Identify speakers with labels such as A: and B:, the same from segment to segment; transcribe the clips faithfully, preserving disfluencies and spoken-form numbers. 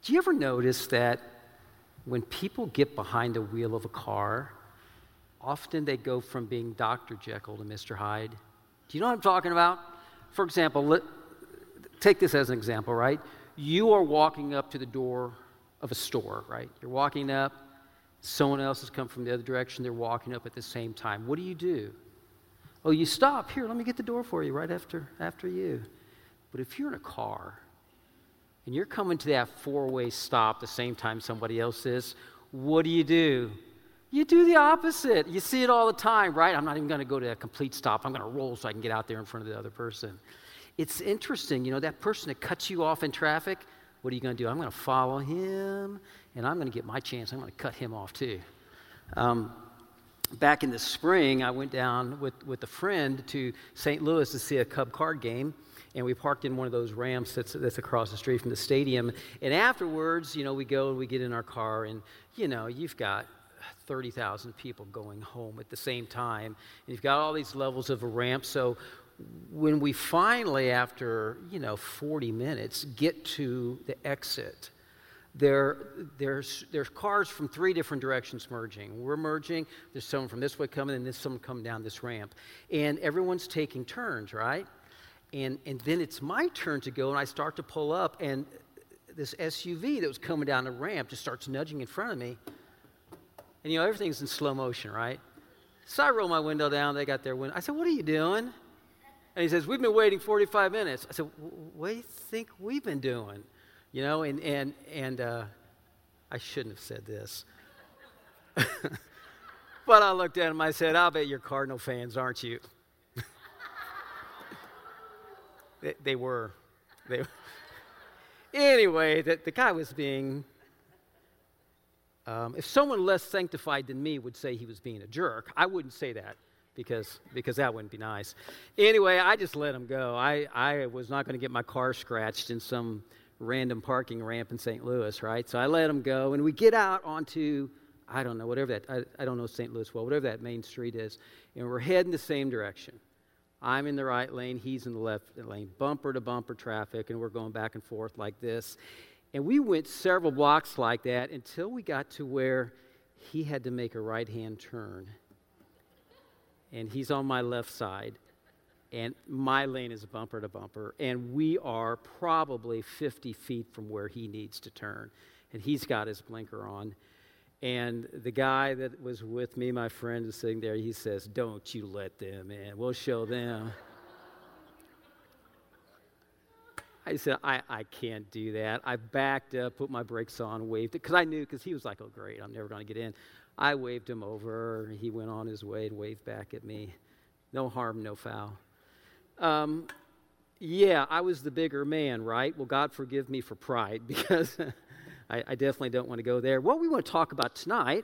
A: Do you ever notice that when people get behind the wheel of a car, often they go from being Doctor Jekyll to Mister Hyde? Do you know what I'm talking about? For example, let, take this as an example, right? You are walking up to the door of a store, right? You're walking up. Someone else has come from the other direction. They're walking up at the same time. What do you do? Oh, you stop. Here, let me get the door for you right after, after you. But if you're in a car and you're coming to that four-way stop the same time somebody else is, what do you do? You do the opposite. You see it all the time, right? I'm not even going to go to a complete stop. I'm going to roll so I can get out there in front of the other person. It's interesting, you know, that person that cuts you off in traffic, what are you going to do? I'm going to follow him, and I'm going to get my chance. I'm going to cut him off too. Um, back in the spring, I went down with, with a friend to Saint Louis to see a Cub card game, and we parked in one of those ramps that's, that's across the street from the stadium. And afterwards, you know, we go and we get in our car, and, you know, you've got thirty thousand people going home at the same time. And you've got all these levels of a ramp. So when we finally, after, you know, forty minutes, get to the exit, there, there's, there's cars from three different directions merging. We're merging. There's someone from this way coming, and there's someone coming down this ramp. And everyone's taking turns, right? And, and then it's my turn to go, and I start to pull up, and this S U V that was coming down the ramp just starts nudging in front of me. And, you know, everything's in slow motion, right? So I roll my window down. They got their window. I said, what are you doing? And he says, we've been waiting forty-five minutes. I said, what do you think we've been doing? You know, and and and uh, I shouldn't have said this. But I looked at him. I said, I'll bet you're Cardinal fans, aren't you? they, they were. They were. Anyway, the, the guy was being... Um, if someone less sanctified than me would say he was being a jerk, I wouldn't say that because because that wouldn't be nice. Anyway, I just let him go. I, I was not going to get my car scratched in some random parking ramp in Saint Louis, right? So I let him go, and we get out onto, I don't know, whatever that, I, I don't know Saint Louis well, whatever that main street is, and we're heading the same direction. I'm in the right lane, he's in the left lane, bumper to bumper traffic, and we're going back and forth like this. And we went several blocks like that until we got to where he had to make a right-hand turn. And he's on my left side, and my lane is bumper to bumper, and we are probably fifty feet from where he needs to turn. And he's got his blinker on. And the guy that was with me, my friend, is sitting there. He says, don't you let them in. We'll show them. I said, I, I can't do that. I backed up, put my brakes on, waved it, because I knew, because he was like, oh, great, I'm never going to get in. I waved him over. He went on his way and waved back at me. No harm, no foul. Um, yeah, I was the bigger man, right? Well, God forgive me for pride, because I, I definitely don't want to go there. What we want to talk about tonight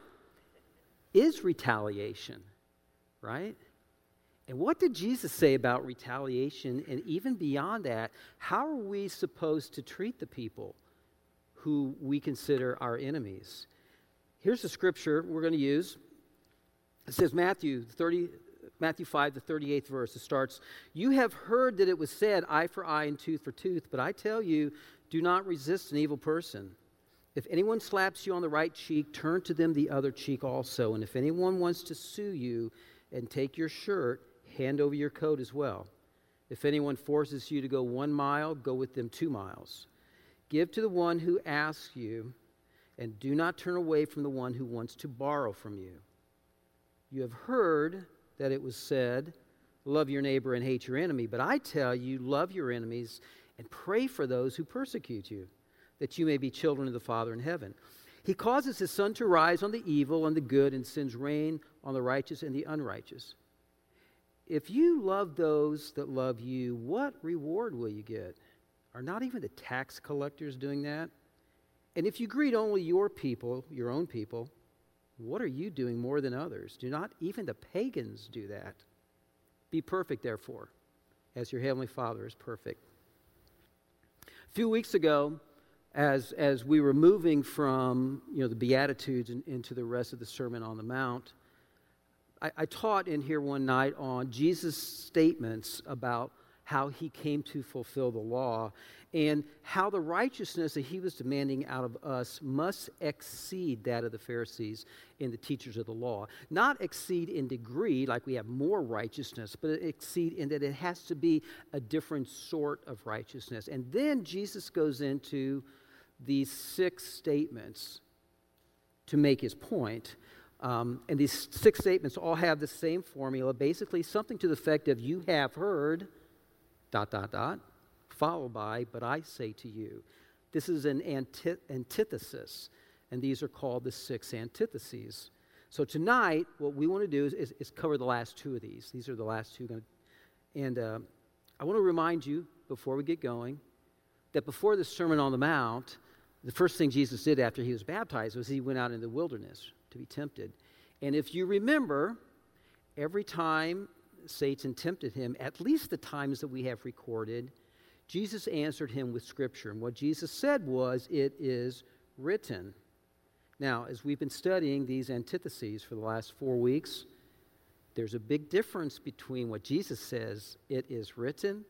A: is retaliation, right? And what did Jesus say about retaliation? And even beyond that, how are we supposed to treat the people who we consider our enemies? Here's the scripture we're going to use. It says Matthew thirty, Matthew five, the thirty-eighth verse. It starts, you have heard that it was said, eye for eye and tooth for tooth, but I tell you, do not resist an evil person. If anyone slaps you on the right cheek, turn to them the other cheek also. And if anyone wants to sue you and take your shirt, hand over your coat as well. If anyone forces you to go one mile, go with them two miles. Give to the one who asks you, and do not turn away from the one who wants to borrow from you. You have heard that it was said, love your neighbor and hate your enemy. But I tell you, love your enemies and pray for those who persecute you, that you may be children of the Father in heaven. He causes his sun to rise on the evil and the good, and sends rain on the righteous and the unrighteous. If you love those that love you, what reward will you get? Are not even the tax collectors doing that? And if you greet only your people, your own people, what are you doing more than others? Do not even the pagans do that? Be perfect, therefore, as your heavenly Father is perfect. A few weeks ago, as as we were moving from you know the Beatitudes and into the rest of the Sermon on the Mount, I, I taught in here one night on Jesus' statements about how he came to fulfill the law, and how the righteousness that he was demanding out of us must exceed that of the Pharisees and the teachers of the law. Not exceed in degree, like we have more righteousness, but exceed in that it has to be a different sort of righteousness. And then Jesus goes into these six statements to make his point. Um, and these six statements all have the same formula, basically something to the effect of, you have heard, dot, dot, dot, followed by, but I say to you. This is an anti- antithesis, and these are called the six antitheses. So tonight, what we want to do is, is, is cover the last two of these. These are the last two. Gonna, and uh, I want to remind you, before we get going, that before the Sermon on the Mount, the first thing Jesus did after he was baptized was he went out in the wilderness to be tempted. And if you remember, every time Satan tempted him, at least the times that we have recorded, Jesus answered him with Scripture. And what Jesus said was, it is written. Now, as we've been studying these antitheses for the last four weeks, there's a big difference between what Jesus says, it is written,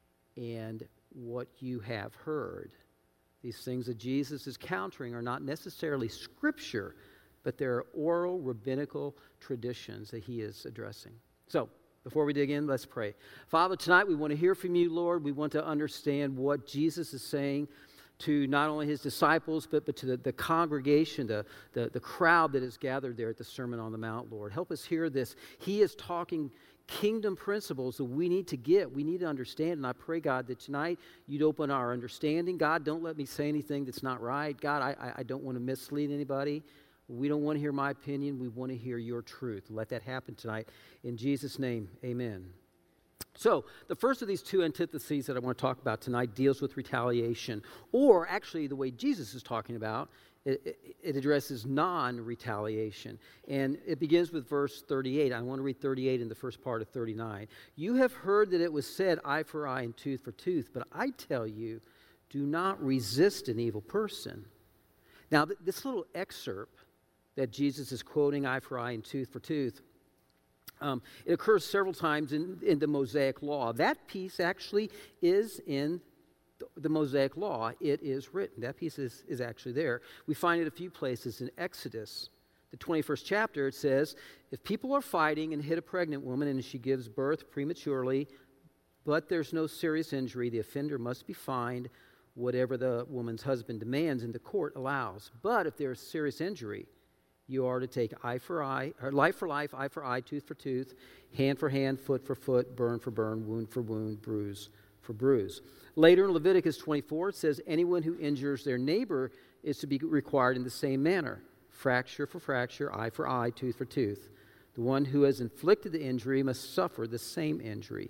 A: and what you have heard. These things that Jesus is countering are not necessarily Scripture, but they're oral rabbinical traditions that he is addressing. So, before we dig in, let's pray. Father, tonight we want to hear from you, Lord. We want to understand what Jesus is saying to not only his disciples, but, but to the, the congregation, the, the, the crowd that is gathered there at the Sermon on the Mount, Lord. Help us hear this. He is talking kingdom principles that we need to get, we need to understand. And I pray, God, that tonight you'd open our understanding. God, don't let me say anything that's not right. God, I, I don't want to mislead anybody. We don't want to hear my opinion. We want to hear your truth. Let that happen tonight. In Jesus' name, amen. So, the first of these two antitheses that I want to talk about tonight deals with retaliation. Or, actually, the way Jesus is talking about, it, it, it addresses non-retaliation. And it begins with verse thirty-eight. I want to read thirty-eight in the first part of thirty-nine. You have heard that it was said, eye for eye and tooth for tooth. But I tell you, do not resist an evil person. Now, th- this little excerpt that Jesus is quoting, eye for eye and tooth for tooth, um, it occurs several times in, in the Mosaic Law. That piece actually is in the, the Mosaic Law. It is written. That piece is, is actually there. We find it a few places in Exodus. The twenty-first chapter, it says, if people are fighting and hit a pregnant woman and she gives birth prematurely, but there's no serious injury, the offender must be fined whatever the woman's husband demands and the court allows. But if there's serious injury, you are to take eye for eye, or life for life, eye for eye, tooth for tooth, hand for hand, foot for foot, burn for burn, wound for wound, bruise for bruise. Later in Leviticus twenty-four, it says, anyone who injures their neighbor is to be required in the same manner. Fracture for fracture, eye for eye, tooth for tooth. The one who has inflicted the injury must suffer the same injury.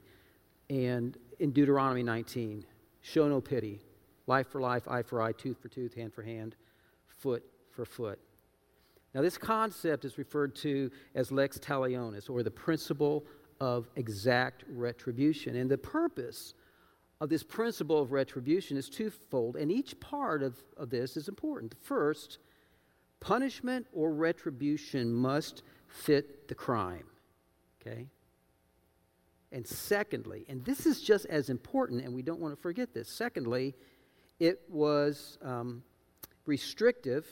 A: And in Deuteronomy nineteen, show no pity. Life for life, eye for eye, tooth for tooth, hand for hand, foot for foot. Now, this concept is referred to as lex talionis, or the principle of exact retribution. And the purpose of this principle of retribution is twofold, and each part of, of this is important. First, punishment or retribution must fit the crime, okay? And secondly, and this is just as important, and we don't want to forget this, secondly, it was um, restrictive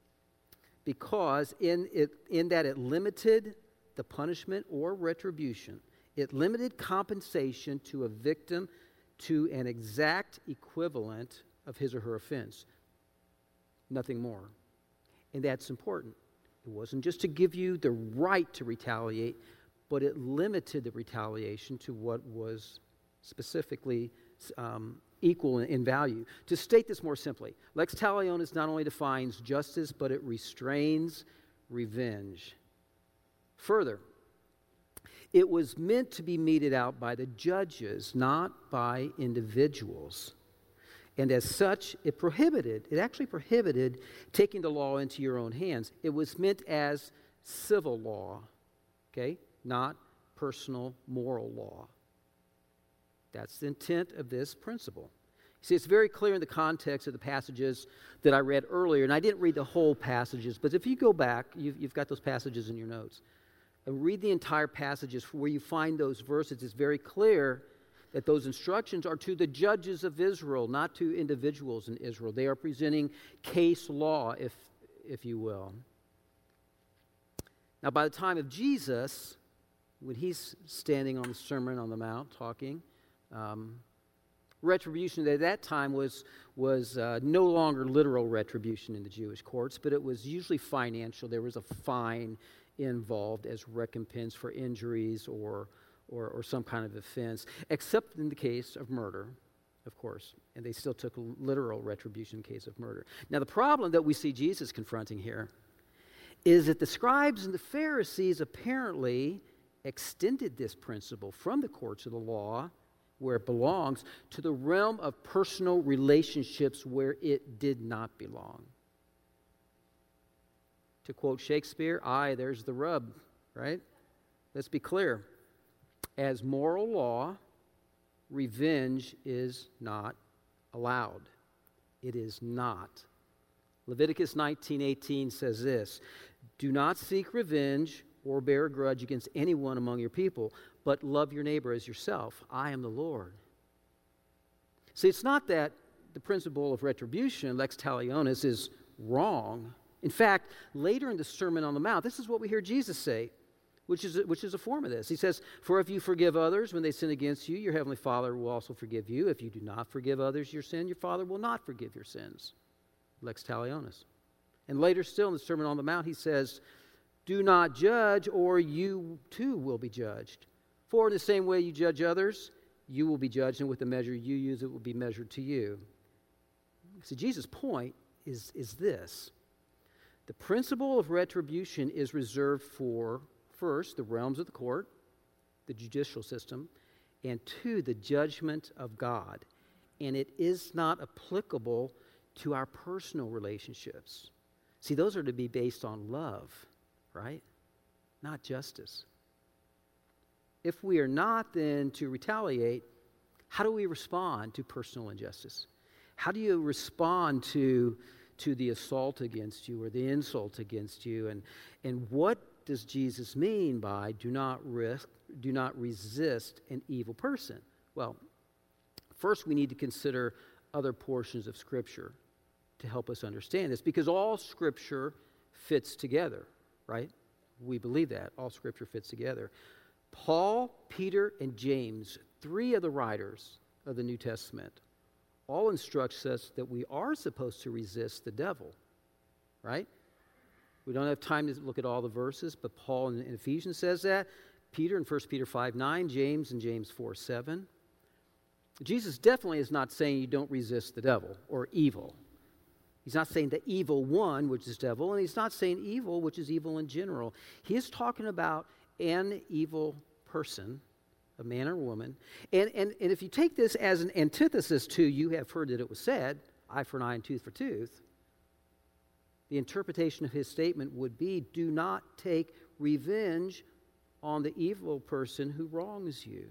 A: because in it in that it limited the punishment or retribution. It limited compensation to a victim to an exact equivalent of his or her offense. Nothing more. And that's important. It wasn't just to give you the right to retaliate, but it limited the retaliation to what was specifically um, equal in, in value. To state this more simply, lex talionis not only defines justice, but it restrains revenge. Further, it was meant to be meted out by the judges, not by individuals. And as such, it prohibited, it actually prohibited taking the law into your own hands. It was meant as civil law, okay, not personal moral law. That's the intent of this principle. You see, it's very clear in the context of the passages that I read earlier, and I didn't read the whole passages, but if you go back, you've, you've got those passages in your notes, and read the entire passages where you find those verses, it's very clear that those instructions are to the judges of Israel, not to individuals in Israel. They are presenting case law, if, if you will. Now, by the time of Jesus, when he's standing on the Sermon on the Mount talking, um, retribution at that time was, was uh, no longer literal retribution in the Jewish courts, but it was usually financial. There was a fine involved as recompense for injuries or Or, or some kind of offense, except in the case of murder, of course. And they still took literal retribution in case of murder. Now, the problem that we see Jesus confronting here is that the scribes and the Pharisees apparently extended this principle from the courts of the law, where it belongs, to the realm of personal relationships where it did not belong. To quote Shakespeare, aye, there's the rub, right? Let's be clear. As moral law, revenge is not allowed. It is not. Leviticus nineteen eighteen says this, do not seek revenge or bear a grudge against anyone among your people, but love your neighbor as yourself. I am the Lord. See, it's not that the principle of retribution, lex talionis, is wrong. In fact, later in the Sermon on the Mount, this is what we hear Jesus say, Which is, which is a form of this. He says, for if you forgive others when they sin against you, your heavenly Father will also forgive you. If you do not forgive others your sin, your Father will not forgive your sins. Lex talionis. And later still in the Sermon on the Mount, he says, do not judge, or you too will be judged. For in the same way you judge others, you will be judged, and with the measure you use, it will be measured to you. See, Jesus' point is, is this. The principle of retribution is reserved for, first, the realms of the court, the judicial system, and two, the judgment of God. And it is not applicable to our personal relationships. See, those are to be based on love, right? Not justice. If we are not then to retaliate, how do we respond to personal injustice? How do you respond to, to the assault against you or the insult against you? And, and what does Jesus mean by do not risk, do not resist an evil person? Well, first we need to consider other portions of Scripture to help us understand this, because all Scripture fits together, right? We believe that. All Scripture fits together. Paul, Peter, and James, three of the writers of the New Testament, all instructs us that we are supposed to resist the devil, right? We don't have time to look at all the verses, but Paul in, in Ephesians says that. Peter in First Peter five nine, James in James four seven. Jesus definitely is not saying you don't resist the devil or evil. He's not saying the evil one, which is devil, and he's not saying evil, which is evil in general. He is talking about an evil person, a man or woman. And, and, and if you take this as an antithesis to, you have heard that it was said, eye for an eye and tooth for tooth, the interpretation of his statement would be, do not take revenge on the evil person who wrongs you.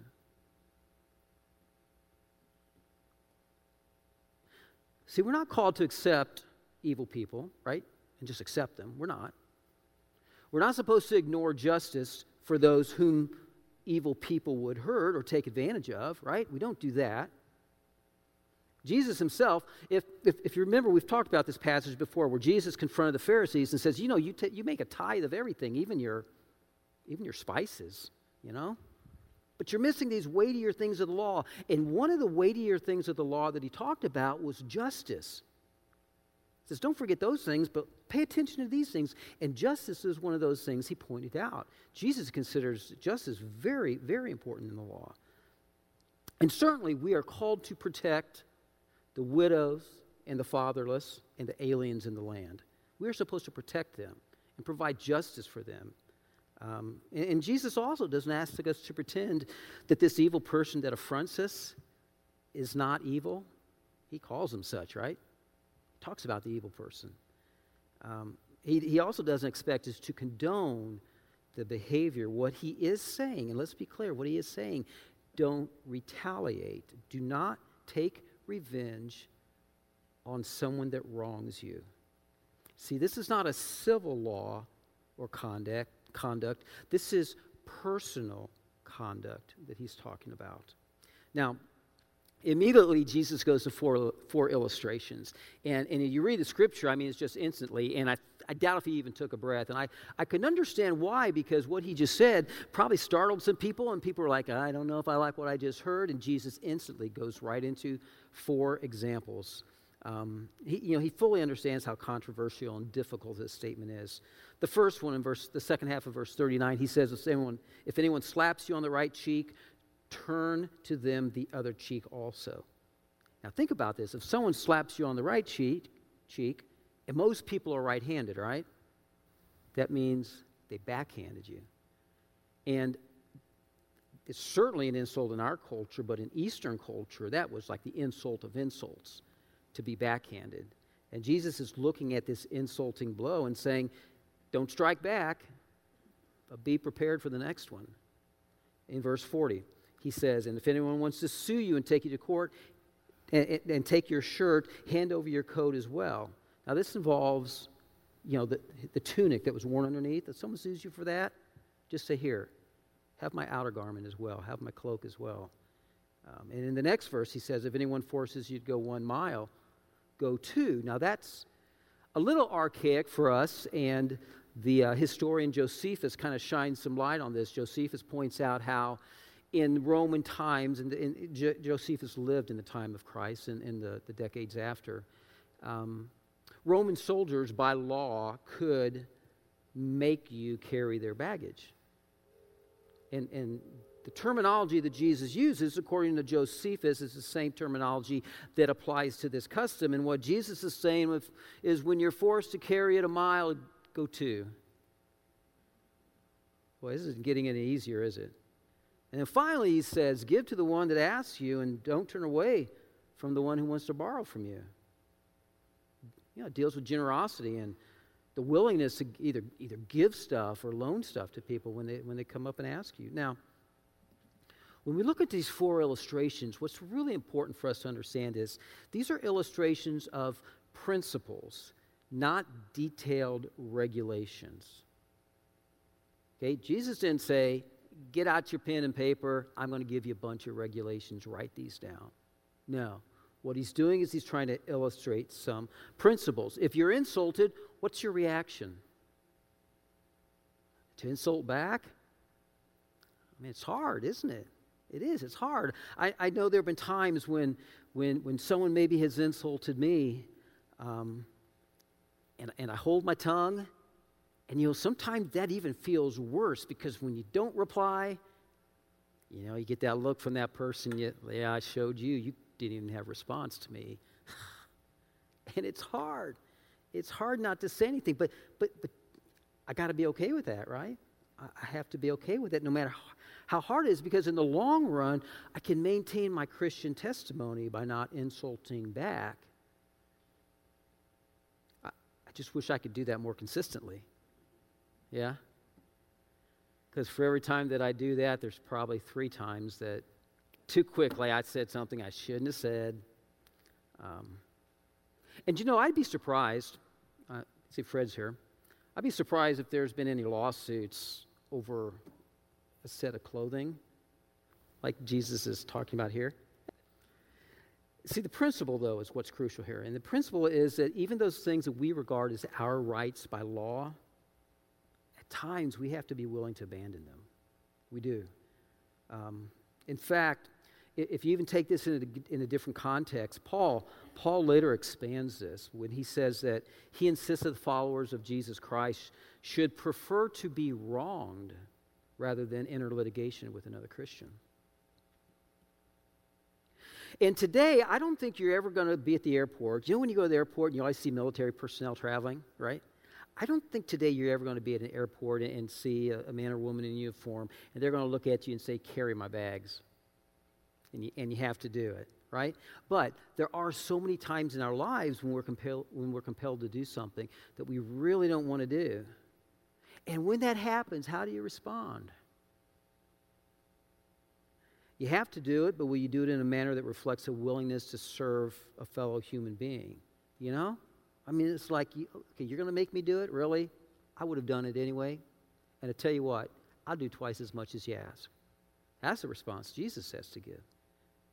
A: See, we're not called to accept evil people, right? And just accept them. We're not. We're not supposed to ignore justice for those whom evil people would hurt or take advantage of, right? We don't do that. Jesus himself, if, if, if you remember, we've talked about this passage before where Jesus confronted the Pharisees and says, you know, you, t- you make a tithe of everything, even your, even your spices, you know? But you're missing these weightier things of the law. And one of the weightier things of the law that he talked about was justice. He says, don't forget those things, but pay attention to these things. And justice is one of those things he pointed out. Jesus considers justice very, very important in the law. And certainly we are called to protect the widows and the fatherless and the aliens in the land. We are supposed to protect them and provide justice for them. Um, and, and Jesus also doesn't ask us to pretend that this evil person that affronts us is not evil. He calls him such, right? He talks about the evil person. Um, he, he also doesn't expect us to condone the behavior. What he is saying, and let's be clear, what he is saying, don't retaliate. Do not take revenge on someone that wrongs you. See, this is not a civil law or conduct. Conduct. This is personal conduct that he's talking about. Now, immediately, Jesus goes to four, four illustrations. And, and you read the scripture, I mean, it's just instantly, and I, I doubt if he even took a breath. And I, I can understand why, because what he just said probably startled some people, and people were like, I don't know if I like what I just heard. And Jesus instantly goes right into four examples. Um, he, you know, he fully understands how controversial and difficult this statement is. The first one in verse, the second half of verse thirty-nine, he says, if anyone, if anyone slaps you on the right cheek, turn to them the other cheek also. Now think about this. If someone slaps you on the right cheek, cheek, and most people are right-handed, right? That means they backhanded you. And it's certainly an insult in our culture, but in Eastern culture, that was like the insult of insults, to be backhanded. And Jesus is looking at this insulting blow and saying, don't strike back, but be prepared for the next one. In verse forty, he says, and if anyone wants to sue you and take you to court and, and, and take your shirt, hand over your coat as well. Now this involves, you know, the, the tunic that was worn underneath. If someone sues you for that, just say, here, have my outer garment as well, have my cloak as well. Um, and in the next verse, he says, if anyone forces you to go one mile, go two. Now that's a little archaic for us, and the uh, historian Josephus kind of shines some light on this. Josephus points out how in Roman times, and, and Jo- Josephus lived in the time of Christ and in the, the decades after, um, Roman soldiers by law could make you carry their baggage. And, and the terminology that Jesus uses, according to Josephus, is the same terminology that applies to this custom. And what Jesus is saying with, is when you're forced to carry it a mile, go two. Boy, this isn't getting any easier, is it? And then finally he says, give to the one that asks you and don't turn away from the one who wants to borrow from you. You know, it deals with generosity and the willingness to either, either give stuff or loan stuff to people when they, when they come up and ask you. Now, when we look at these four illustrations, what's really important for us to understand is these are illustrations of principles, not detailed regulations. Okay, Jesus didn't say, get out your pen and paper, I'm going to give you a bunch of regulations, write these down. No. What he's doing is he's trying to illustrate some principles. If you're insulted, what's your reaction? To insult back? I mean, it's hard, isn't it? It is. It's hard. I, I know there have been times when, when, when someone maybe has insulted me, um, and, and I hold my tongue, and, you know, sometimes that even feels worse because when you don't reply, you know, you get that look from that person, you, yeah, I showed you, you didn't even have a response to me. And it's hard. It's hard not to say anything, but, but, but I got to be okay with that, right? I, I have to be okay with it no matter how, how hard it is, because in the long run, I can maintain my Christian testimony by not insulting back. I, I just wish I could do that more consistently. Yeah? Because for every time that I do that, there's probably three times that too quickly I said something I shouldn't have said. Um, and you know, I'd be surprised, uh, see Fred's here, I'd be surprised if there's been any lawsuits over a set of clothing like Jesus is talking about here. See, the principle, though, is what's crucial here. And the principle is that even those things that we regard as our rights by law, at times we have to be willing to abandon them. We do. Um, in fact, if you even take this in a, in a different context, Paul, Paul later expands this when he says that he insists that the followers of Jesus Christ should prefer to be wronged rather than enter litigation with another Christian. And today, I don't think you're ever going to be at the airport. You know when you go to the airport and you always see military personnel traveling, right? I don't think today you're ever going to be at an airport and, and see a, a man or woman in uniform, and they're going to look at you and say, carry my bags. And you, and you have to do it, right? But there are so many times in our lives when we're compelled, when we're compelled to do something that we really don't want to do. And when that happens, how do you respond? You have to do it, but will you do it in a manner that reflects a willingness to serve a fellow human being? You know? I mean, it's like, okay, you're going to make me do it? Really? I would have done it anyway. And I tell you what, I'll do twice as much as you ask. That's the response Jesus says to give.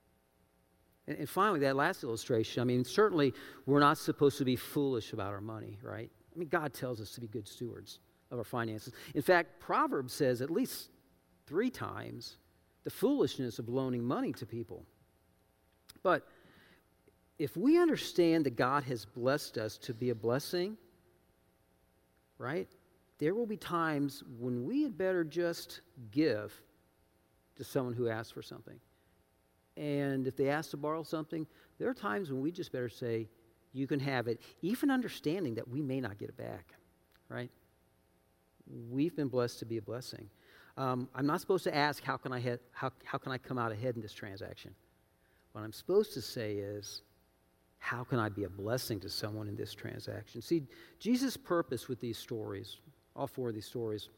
A: And, and finally, that last illustration, I mean, certainly we're not supposed to be foolish about our money, right? I mean, God tells us to be good stewards of our finances. In fact, Proverbs says at least three times the foolishness of loaning money to people. But if we understand that God has blessed us to be a blessing, right, there will be times when we had better just give to someone who asks for something. And if they ask to borrow something, there are times when we just better say, you can have it, even understanding that we may not get it back, right? We've been blessed to be a blessing. Um, I'm not supposed to ask, how can I he- how, how can I come out ahead in this transaction? What I'm supposed to say is, how can I be a blessing to someone in this transaction? See, Jesus' purpose with these stories, all four of these stories,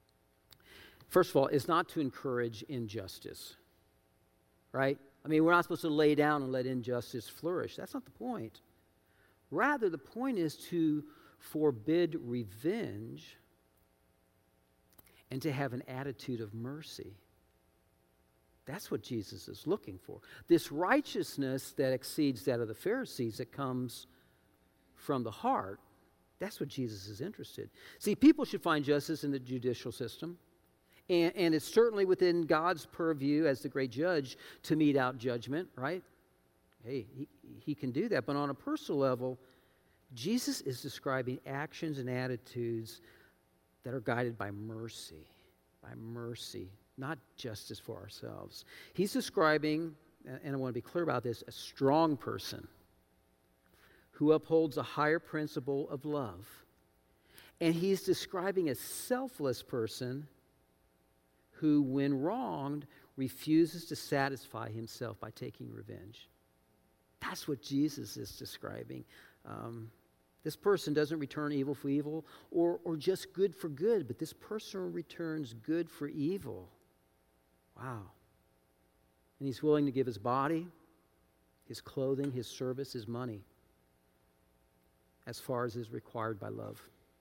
A: first of all, is not to encourage injustice, right? I mean, we're not supposed to lay down and let injustice flourish. That's not the point. Rather, the point is to forbid revenge and to have an attitude of mercy. That's what Jesus is looking for. This righteousness that exceeds that of the Pharisees, that comes from the heart, that's what Jesus is interested in. See, people should find justice in the judicial system. And, and it's certainly within God's purview as the great judge to mete out judgment, right? Hey, he, he can do that. But on a personal level, Jesus is describing actions and attitudes that are guided by mercy, by mercy, not justice for ourselves. He's describing, and I want to be clear about this, a strong person who upholds a higher principle of love. And he's describing a selfless person who, when wronged, refuses to satisfy himself by taking revenge. That's what Jesus is describing. Um, this person doesn't return evil for evil or, or just good for good, but this person returns good for evil. Wow. And he's willing to give his body, his clothing, his service, his money, as far as is required by love.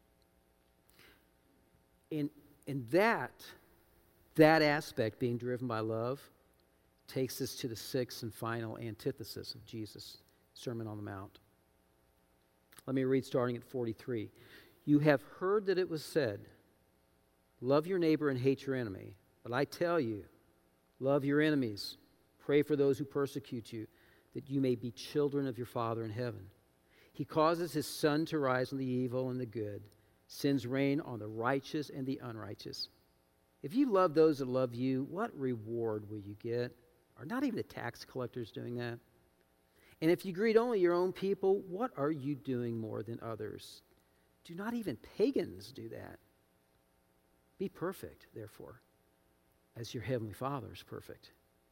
A: And, and that, that aspect, being driven by love, takes us to the sixth and final antithesis of Jesus' Sermon on the Mount. Let me read starting at forty-three. You have heard that it was said, love your neighbor and hate your enemy. But I tell you, love your enemies. Pray for those who persecute you, that you may be children of your Father in heaven. He causes his sun to rise on the evil and the good, sends rain on the righteous and the unrighteous. If you love those that love you, what reward will you get? Are not even the tax collectors doing that? And if you greet only your own people, what are you doing more than others? Do not even pagans do that? Be perfect, therefore, as your heavenly Father is perfect.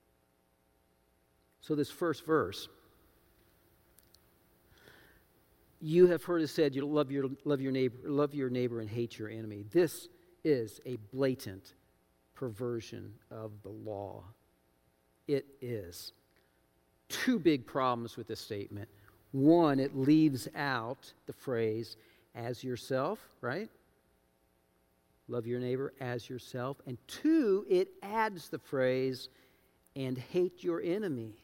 A: So this first verse, you have heard it said, you love your love your neighbor, love your neighbor and hate your enemy. This is a blatant perversion of the law. It is. Two big problems with this statement. One, it leaves out the phrase, as yourself, right? Love your neighbor as yourself. And two, it adds the phrase, and hate your enemy.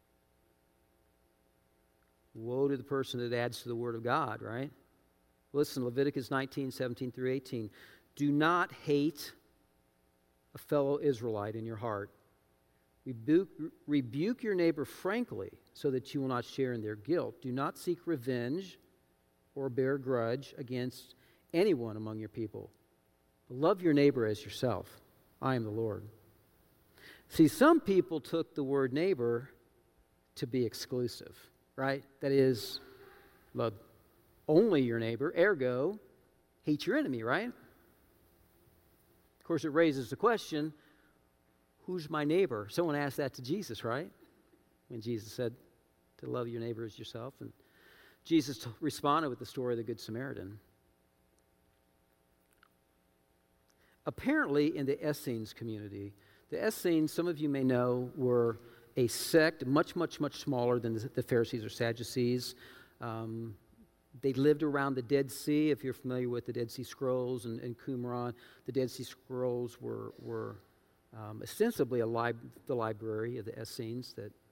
A: Woe to the person that adds to the word of God, right? Listen, Leviticus nineteen, seventeen through eighteen. Do not hate a fellow Israelite in your heart. Rebuke, rebuke your neighbor frankly, so that you will not share in their guilt. Do not seek revenge or bear grudge against anyone among your people. Love your neighbor as yourself. I am the Lord. See, some people took the word neighbor to be exclusive, right? That is, love only your neighbor, ergo, hate your enemy, right? Of course, it raises the question, who's my neighbor? Someone asked that to Jesus, right? When Jesus said to love your neighbor as yourself. And Jesus t- responded with the story of the Good Samaritan. Apparently, in the Essenes community, the Essenes, some of you may know, were a sect much, much, much smaller than the, the Pharisees or Sadducees. Um, they lived around the Dead Sea. If you're familiar with the Dead Sea Scrolls and, and Qumran, the Dead Sea Scrolls were, were um, ostensibly a lib- the library of the Essenes that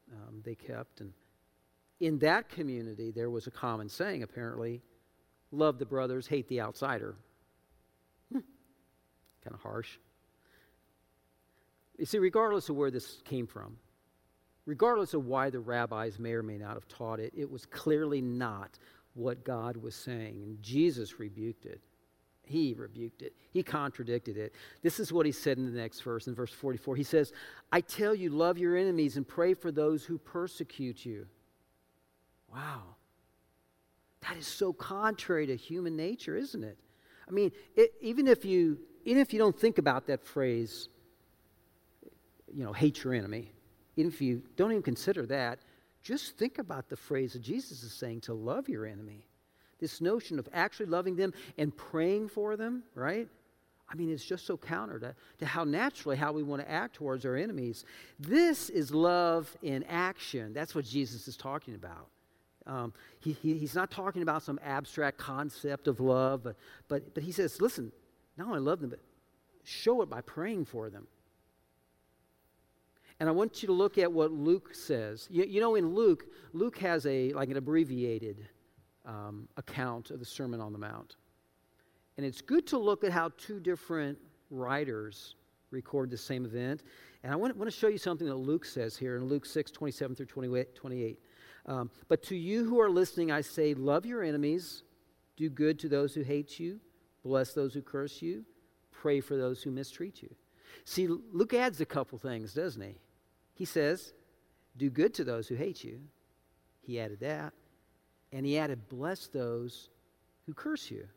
A: um, they kept. And in that community, there was a common saying, apparently, love the brothers, hate the outsider. Hmm. Kind of harsh. You see, regardless of where this came from, regardless of why the rabbis may or may not have taught it, it was clearly not what God was saying. And Jesus rebuked it. He rebuked it. He contradicted it. This is what he said in the next verse, in verse forty-four. He says, I tell you, love your enemies and pray for those who persecute you. Wow. That is so contrary to human nature, isn't it? I mean, it, even if you even if you don't think about that phrase, you know, hate your enemy, even if you don't even consider that, just think about the phrase that Jesus is saying to love your enemy. This notion of actually loving them and praying for them, right? I mean, it's just so counter to, to how naturally, how we want to act towards our enemies. This is love in action. That's what Jesus is talking about. Um, he, he, he's not talking about some abstract concept of love, but, but, but he says, listen, not only love them, but show it by praying for them. And I want you to look at what Luke says. You, you know, in Luke, Luke has a like an abbreviated um, account of the Sermon on the Mount. And it's good to look at how two different writers record the same event. And I want, want to show you something that Luke says here in Luke six, twenty-seven through twenty-eight. Um, but to you who are listening, I say, love your enemies, do good to those who hate you, bless those who curse you, pray for those who mistreat you. See, Luke adds a couple things, doesn't he? He says, do good to those who hate you. He added that. And he added, bless those who curse you.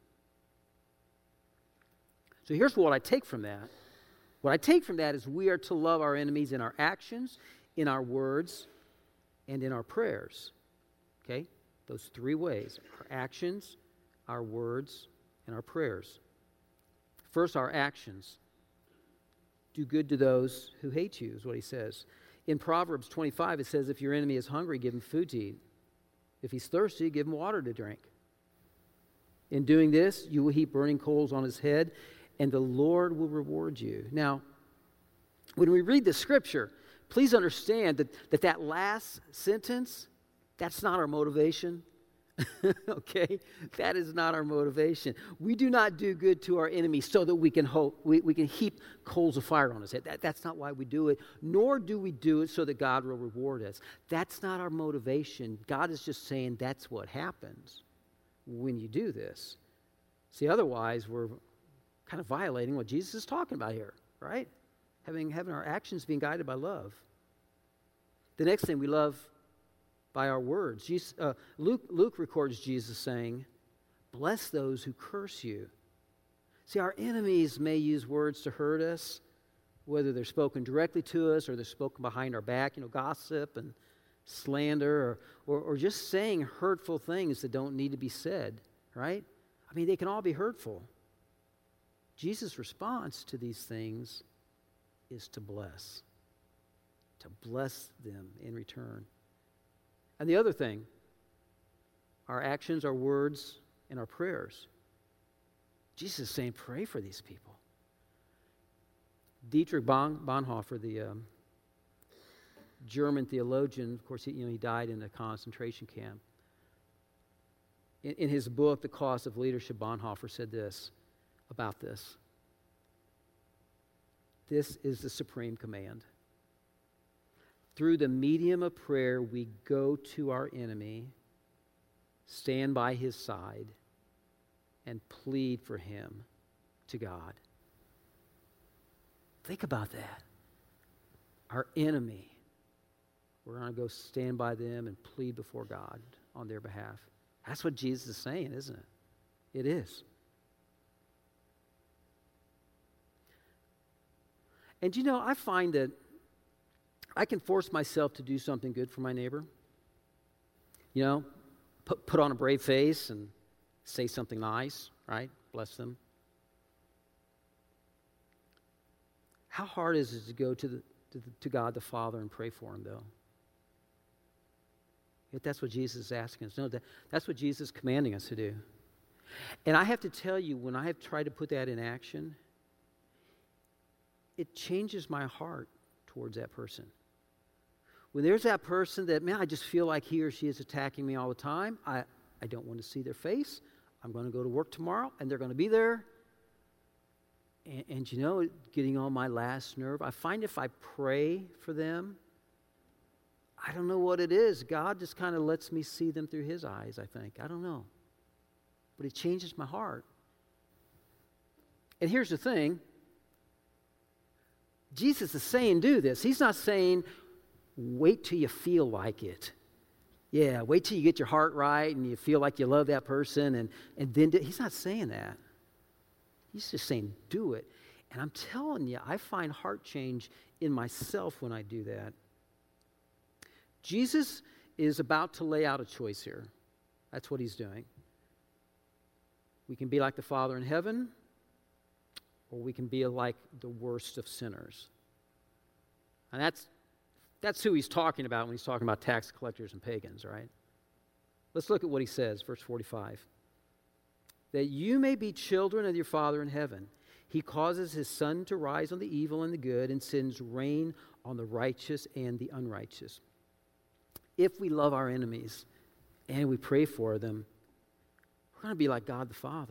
A: So here's what I take from that. What I take from that is we are to love our enemies in our actions, in our words, and in our prayers. Okay? Those three ways. Our actions, our words, and our prayers. First, our actions. Do good to those who hate you, is what he says. In Proverbs twenty-five, it says, if your enemy is hungry, give him food to eat. If he's thirsty, give him water to drink. In doing this, you will heap burning coals on his head, and the Lord will reward you. Now, when we read the scripture, please understand that that, that last sentence, that's not our motivation. Okay? That is not our motivation. We do not do good to our enemies so that we can hope, we, we can heap coals of fire on his head. That, that's not why we do it. Nor do we do it so that God will reward us. That's not our motivation. God is just saying that's what happens when you do this. See, otherwise we're kind of violating what Jesus is talking about here, right? Having, having our actions being guided by love. The next thing, we love by our words. Jesus, uh, Luke, Luke records Jesus saying, bless those who curse you. See, our enemies may use words to hurt us, whether they're spoken directly to us or they're spoken behind our back, you know, gossip and slander, or, or, or just saying hurtful things that don't need to be said, right? I mean, they can all be hurtful. Jesus' response to these things is to bless, to bless them in return. And the other thing, our actions, our words, and our prayers. Jesus is saying, pray for these people. Dietrich Bonhoeffer, the um, German theologian, of course, he, you know, he died in a concentration camp. In, in his book, The Cost of Leadership, Bonhoeffer said this about this. This is the supreme command. Through the medium of prayer, we go to our enemy, stand by his side, and plead for him to God. Think about that. Our enemy, we're going to go stand by them and plead before God on their behalf. That's what Jesus is saying, isn't it? It is. And you know, I find that I can force myself to do something good for my neighbor. You know, put, put on a brave face and say something nice, right? Bless them. How hard is it to go to, the, to, the, to God the Father and pray for him, though? Yet that's what Jesus is asking us. No, that, that's what Jesus is commanding us to do. And I have to tell you, when I have tried to put that in action, it changes my heart towards that person. When there's that person that, man, I just feel like he or she is attacking me all the time, I, I don't want to see their face. I'm going to go to work tomorrow, and they're going to be there. And, and you know, getting on my last nerve, I find if I pray for them, I don't know what it is. God just kind of lets me see them through his eyes, I think. I don't know. But it changes my heart. And here's the thing. Jesus is saying do this. He's not saying wait till you feel like it. Yeah, wait till you get your heart right and you feel like you love that person. And, and then do, he's not saying that. He's just saying do it. And I'm telling you, I find heart change in myself when I do that. Jesus is about to lay out a choice here. That's what he's doing. We can be like the Father in heaven, or we can be like the worst of sinners. And that's, that's who he's talking about when he's talking about tax collectors and pagans, right? Let's look at what he says, verse forty-five. That you may be children of your Father in heaven. He causes his sun to rise on the evil and the good and sends rain on the righteous and the unrighteous. If we love our enemies and we pray for them, we're going to be like God the Father.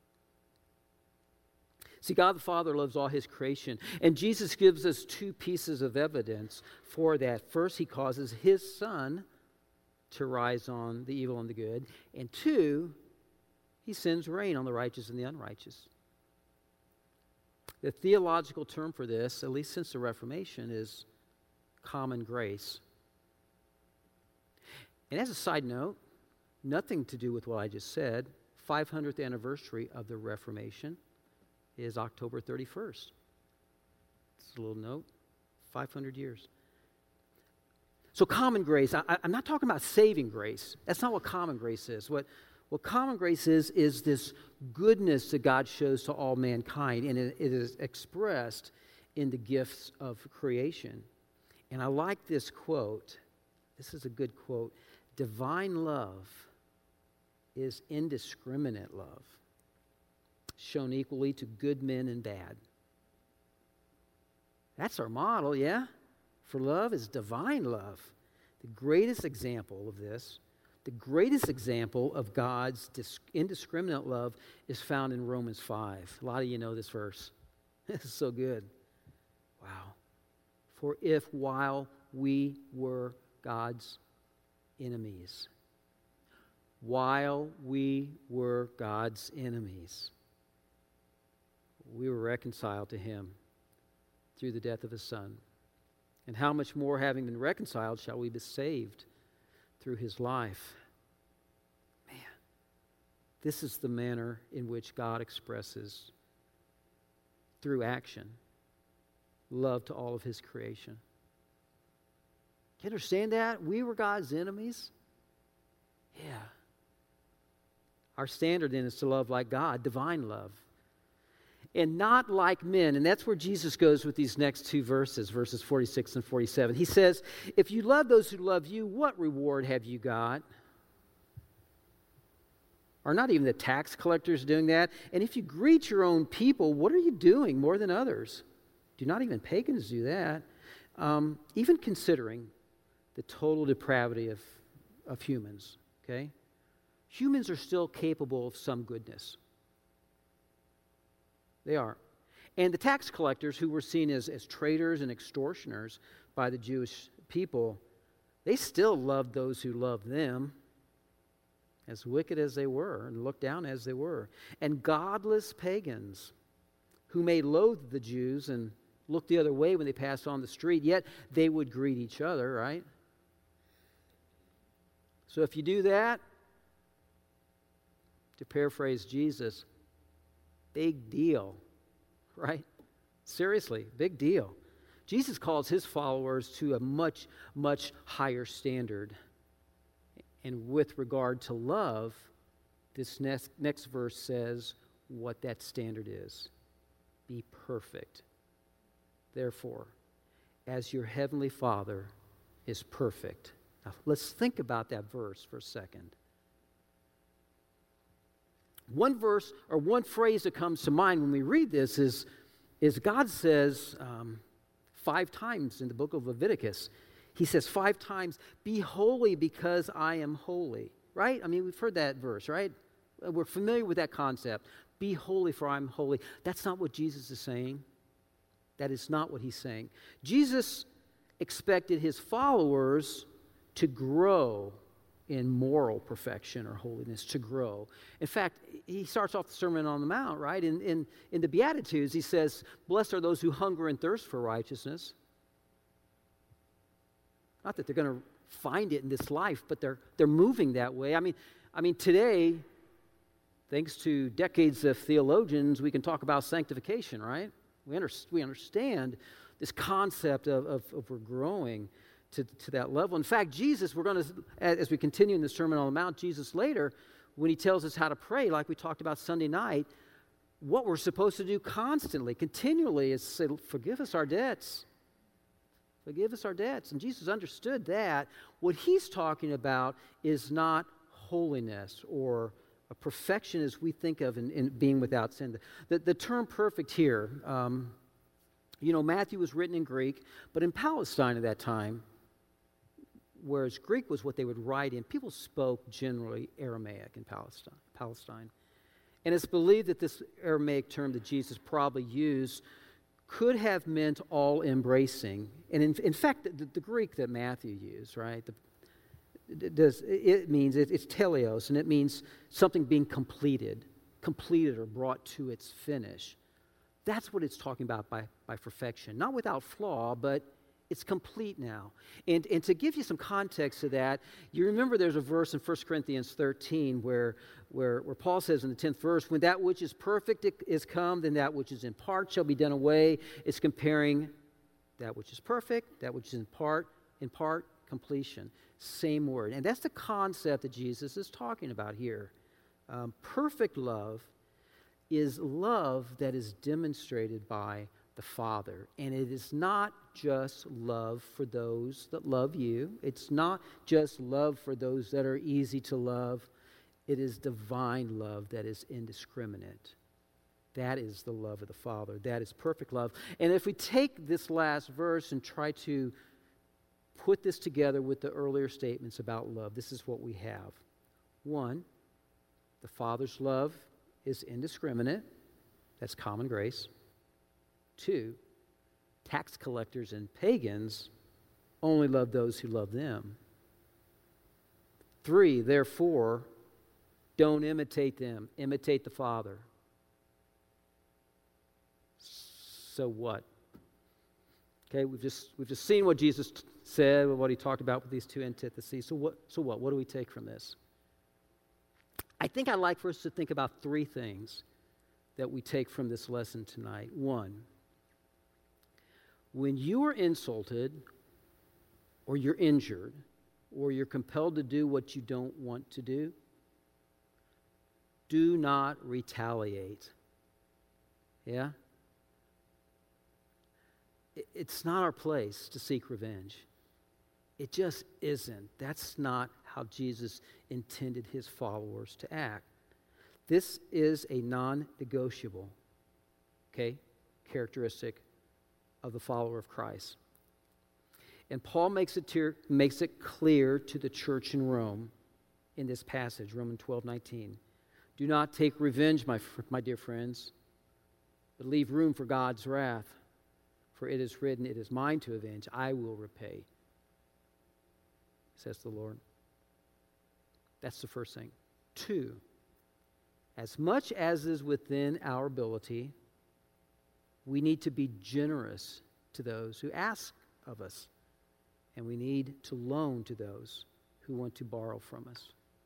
A: See, God the Father loves all his creation, and Jesus gives us two pieces of evidence for that. First, he causes his sun to rise on the evil and the good, and two, he sends rain on the righteous and the unrighteous. The theological term for this, at least since the Reformation, is common grace. And as a side note, nothing to do with what I just said, five hundredth anniversary of the Reformation is October thirty-first. It's a little note, five hundred years. So common grace, I, I'm not talking about saving grace. That's not what common grace is. What, what common grace is, is this goodness that God shows to all mankind, and it, it is expressed in the gifts of creation. And I like this quote. This is a good quote. Divine love is indiscriminate love, shown equally to good men and bad. That's our model, yeah? For love is divine love. The greatest example of this, the greatest example of God's dis- indiscriminate love is found in Romans five. A lot of you know this verse. This is so good. Wow. For if while we were God's enemies, while we were God's enemies, we were reconciled to him through the death of his Son. And how much more, having been reconciled, shall we be saved through his life? Man, this is the manner in which God expresses, through action, love to all of his creation. You understand that? We were God's enemies? Yeah. Our standard then is to love like God, divine love. And not like men. And that's where Jesus goes with these next two verses, verses forty-six and forty-seven. He says, if you love those who love you, what reward have you got? Are not even the tax collectors doing that? And if you greet your own people, what are you doing more than others? Do not even pagans do that? Um, even considering the total depravity of, of humans, okay? Humans are still capable of some goodness. They are. And the tax collectors, who were seen as, as traitors and extortioners by the Jewish people, they still loved those who loved them, as wicked as they were and looked down as they were. And godless pagans, who may loathe the Jews and look the other way when they passed on the street, yet they would greet each other, right? So if you do that, to paraphrase Jesus, big deal, right? Seriously, big deal. Jesus calls his followers to a much, much higher standard. And with regard to love, this next, next verse says what that standard is. Be perfect. Therefore, as your heavenly Father is perfect. Now, let's think about that verse for a second. One verse or one phrase that comes to mind when we read this is, is God says um, five times in the book of Leviticus, He says five times, be holy because I am holy, right? I mean, we've heard that verse, right? We're familiar with that concept. Be holy for I'm holy. That's not what Jesus is saying. That is not what he's saying. Jesus expected his followers to grow in moral perfection or holiness, to grow. In fact, he starts off the Sermon on the Mount, right? In, in, in the Beatitudes, he says, blessed are those who hunger and thirst for righteousness. Not that they're going to find it in this life, but they're they're moving that way. I mean, I mean, today, thanks to decades of theologians, we can talk about sanctification, right? We, under, we understand this concept of, of, of we're growing to, to that level. In fact, Jesus, we're going to, as we continue in the Sermon on the Mount, Jesus later, when he tells us how to pray, like we talked about Sunday night, what we're supposed to do constantly, continually, is say, forgive us our debts. Forgive us our debts. And Jesus understood that. What he's talking about is not holiness or a perfection as we think of in, in being without sin. The, the term perfect here, um, you know, Matthew was written in Greek, but in Palestine at that time, whereas Greek was what they would write in, people spoke generally Aramaic in Palestine. Palestine. And it's believed that this Aramaic term that Jesus probably used could have meant all-embracing. And in, in fact, the, the Greek that Matthew used, right, the, it, does, it means, it, it's teleos, and it means something being completed, completed or brought to its finish. That's what it's talking about by, by perfection. Not without flaw, but it's complete now. And, and to give you some context to that, you remember there's a verse in First Corinthians thirteen where, where, where Paul says in the tenth verse, when that which is perfect is come, then that which is in part shall be done away. It's comparing that which is perfect, that which is in part, in part, completion. Same word. And that's the concept that Jesus is talking about here. Um, perfect love is love that is demonstrated by the Father. And it is not just love for those that love you. It's not just love for those that are easy to love. It is divine love that is indiscriminate. That is the love of the Father. That is perfect love. And if we take this last verse and try to put this together with the earlier statements about love, this is what we have. One, the Father's love is indiscriminate. That's common grace. Two, tax collectors and pagans only love those who love them. Three, therefore, don't imitate them. Imitate the Father. So what? Okay, we've just we've just seen what Jesus t- said, what he talked about with these two antitheses. So what? So what? What do we take from this? I think I'd like for us to think about three things that we take from this lesson tonight. One, when you are insulted, or you're injured, or you're compelled to do what you don't want to do, do not retaliate. Yeah? It's not our place to seek revenge. It just isn't. That's not how Jesus intended his followers to act. This is a non-negotiable, okay, characteristic of the follower of Christ. And Paul makes it, tear, makes it clear to the church in Rome in this passage, Romans twelve nineteen. Do not take revenge, my, my dear friends, but leave room for God's wrath. For it is written, it is mine to avenge, I will repay, says the Lord. That's the first thing. Two, as much as is within our ability, we need to be generous to those who ask of us, and we need to loan to those who want to borrow from us.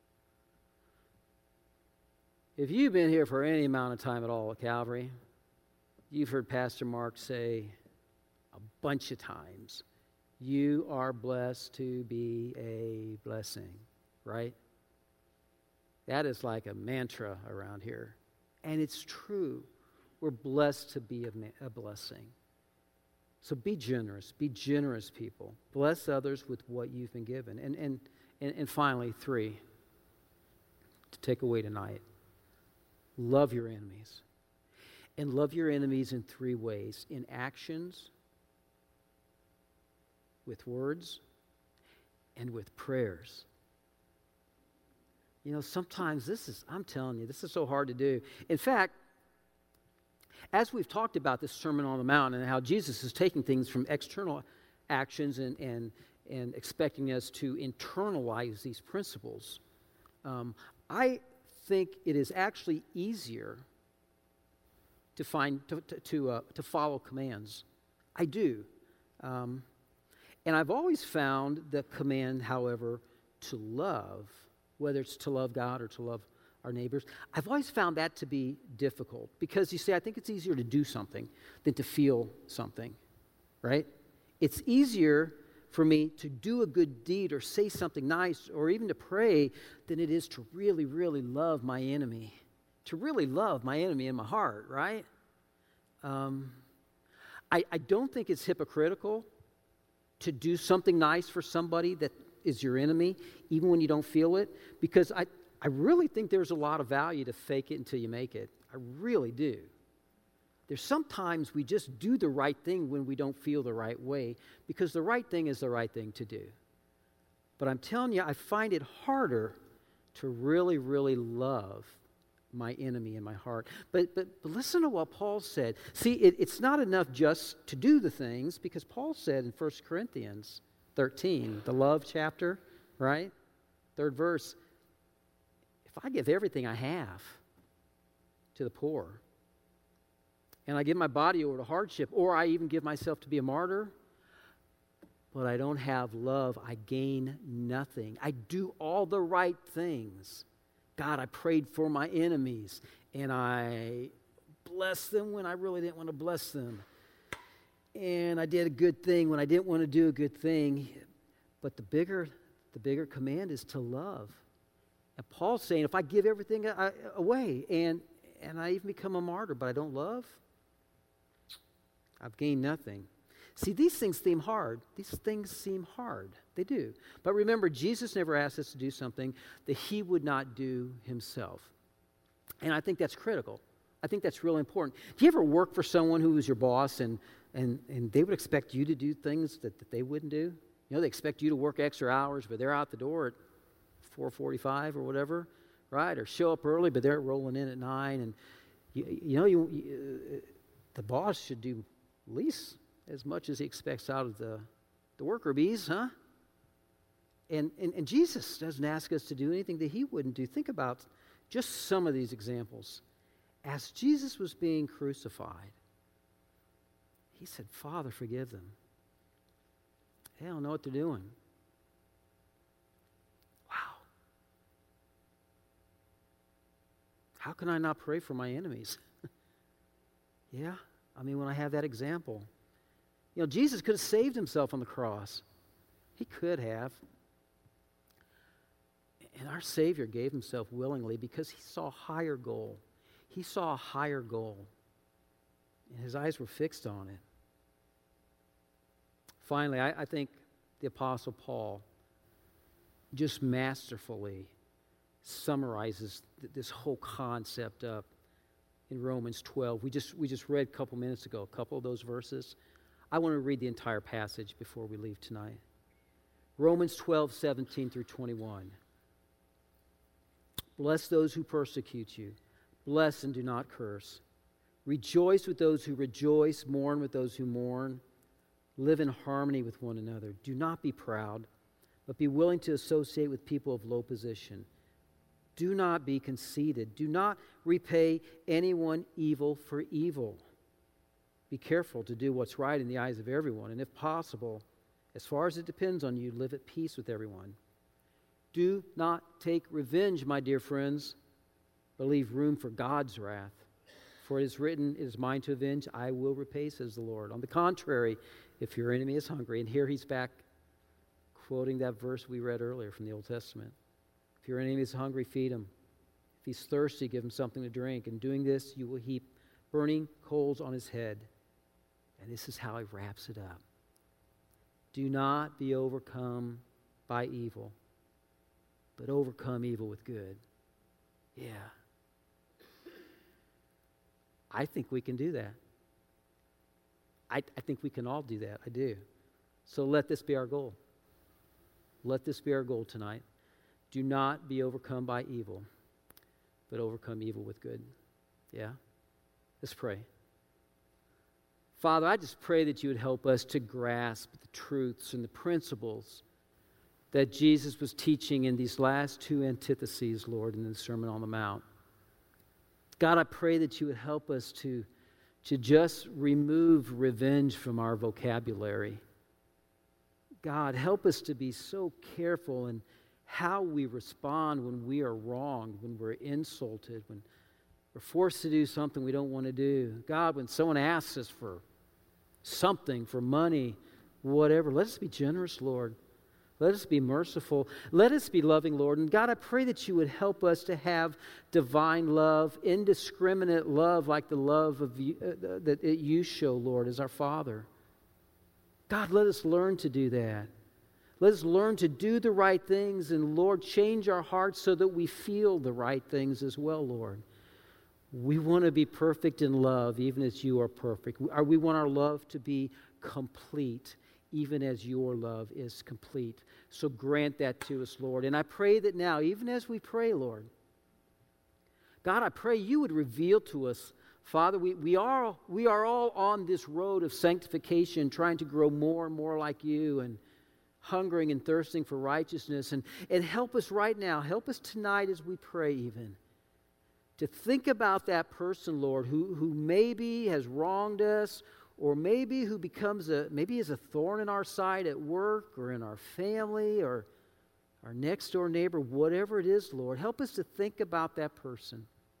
A: If you've been here for any amount of time at all at Calvary, you've heard Pastor Mark say a bunch of times, you are blessed to be a blessing, right? That is like a mantra around here. And it's true. We're blessed to be a, ma- a blessing. So be generous. Be generous, people. Bless others with what you've been given. And, and, and, and finally, three, to take away tonight, love your enemies. And love your enemies in three ways: in actions, with words, and with prayers. You know, sometimes this is, I'm telling you, this is so hard to do. In fact, as we've talked about this Sermon on the Mount and how Jesus is taking things from external actions and, and, and expecting us to internalize these principles, um, I think it is actually easier to find to to to, uh, to follow commands. I do, um, and I've always found the command, however, to love, whether it's to love God or to love our neighbors, I've always found that to be difficult because, you see, I think it's easier to do something than to feel something, right? It's easier for me to do a good deed or say something nice or even to pray than it is to really, really love my enemy, to really love my enemy in my heart, right? Um, I, I don't think it's hypocritical to do something nice for somebody that is your enemy, even when you don't feel it, because I, I really think there's a lot of value to fake it until you make it. I really do. There's sometimes we just do the right thing when we don't feel the right way, because the right thing is the right thing to do. But I'm telling you, I find it harder to really, really love my enemy in my heart. But but, but listen to what Paul said. See, it, it's not enough just to do the things, because Paul said in First Corinthians thirteen, the love chapter, right? Third verse, if I give everything I have to the poor, and I give my body over to hardship, or I even give myself to be a martyr, but I don't have love, I gain nothing. I do all the right things. God, I prayed for my enemies, and I blessed them when I really didn't want to bless them. And I did a good thing when I didn't want to do a good thing. But the bigger, the bigger command is to love. And Paul's saying, if I give everything I, away, and, and I even become a martyr, but I don't love, I've gained nothing. See, these things seem hard. These things seem hard. They do. But remember, Jesus never asked us to do something that he would not do himself. And I think that's critical. I think that's really important. Do you ever work for someone who was your boss and, and, and they would expect you to do things that, that they wouldn't do? You know, they expect you to work extra hours, but they're out the door at four forty-five or whatever, right? Or show up early, but they're rolling in at nine. And, you, you know, you, you, the boss should do at least as much as he expects out of the, the worker bees, huh? And, and and Jesus doesn't ask us to do anything that he wouldn't do. Think about just some of these examples. As Jesus was being crucified, he said, Father, forgive them. They don't know what they're doing. Wow. How can I not pray for my enemies? Yeah, I mean, when I have that example. You know, Jesus could have saved himself on the cross. He could have. And our Savior gave himself willingly because he saw a higher goal. He saw a higher goal. And his eyes were fixed on it. Finally, I, I think the Apostle Paul just masterfully summarizes th- this whole concept up in Romans twelve. We just, we just read a couple minutes ago, a couple of those verses. I want to read the entire passage before we leave tonight. Romans twelve, seventeen through twenty-one. Bless those who persecute you. Bless and do not curse. Rejoice with those who rejoice. Mourn with those who mourn. Live in harmony with one another. Do not be proud, but be willing to associate with people of low position. Do not be conceited. Do not repay anyone evil for evil. Be careful to do what's right in the eyes of everyone, and if possible, as far as it depends on you, live at peace with everyone. Do not take revenge, my dear friends, but leave room for God's wrath. For it is written, it is mine to avenge, I will repay, says the Lord. On the contrary, if your enemy is hungry, and here he's back quoting that verse we read earlier from the Old Testament. If your enemy is hungry, feed him. If he's thirsty, give him something to drink. In doing this, you will heap burning coals on his head. And this is how he wraps it up. Do not be overcome by evil, but overcome evil with good. Yeah. I think we can do that. I, I think we can all do that. I do. So let this be our goal. Let this be our goal tonight. Do not be overcome by evil, but overcome evil with good. Yeah? Let's pray. Father, I just pray that you would help us to grasp the truths and the principles that Jesus was teaching in these last two antitheses, Lord, in the Sermon on the Mount. God, I pray that you would help us to, to just remove revenge from our vocabulary. God, help us to be so careful in how we respond when we are wronged, when we're insulted, when we're forced to do something we don't want to do. God, when someone asks us for something, for money, whatever, let us be generous, Lord. Let us be merciful. Let us be loving, Lord. And God, I pray that you would help us to have divine love, indiscriminate love like the love of you, uh, that you show, Lord, as our Father. God, let us learn to do that. Let us learn to do the right things. And Lord, change our hearts so that we feel the right things as well, Lord. We want to be perfect in love, even as you are perfect. We want our love to be complete, even as your love is complete. So grant that to us, Lord. And I pray that now, even as we pray, Lord, God, I pray you would reveal to us, Father, we, we, are, we are all on this road of sanctification, trying to grow more and more like you and hungering and thirsting for righteousness. And, and help us right now, help us tonight as we pray even, to think about that person, Lord, who, who maybe has wronged us, or maybe who becomes a, maybe is a thorn in our side at work or in our family or our next door neighbor, whatever it is, Lord. Help us to think about that person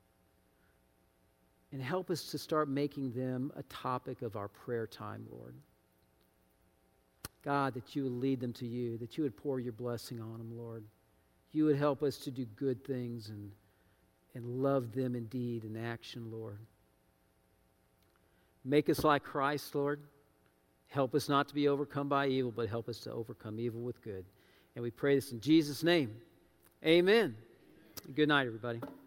A: and help us to start making them a topic of our prayer time, Lord. God, that you would lead them to you, that you would pour your blessing on them, Lord. You would help us to do good things and, and love them in deed and action, Lord. Make us like Christ, Lord. Help us not to be overcome by evil, but help us to overcome evil with good. And we pray this in Jesus' name. Amen. Good night, everybody.